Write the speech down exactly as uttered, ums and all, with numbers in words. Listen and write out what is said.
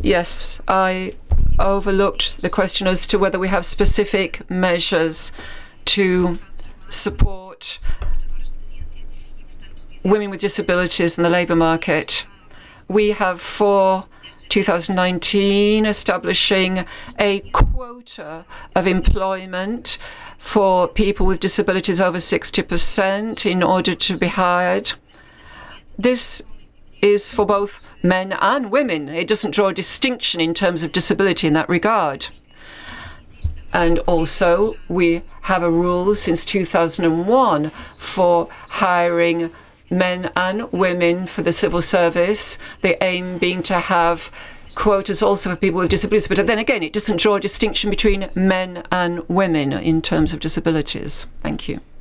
Yes, I overlooked the question as to whether we have specific measures to support women with disabilities in the labour market. We have, for two thousand nineteen, establishing a quota of employment for people with disabilities over sixty percent in order to be hired. This is for both men and women. It doesn't draw a distinction in terms of disability in that regard. And also, we have a rule since two thousand one for hiring men and women for the civil service, the aim being to have quotas also for people with disabilities. But then again, it doesn't draw a distinction between men and women in terms of disabilities. Thank you.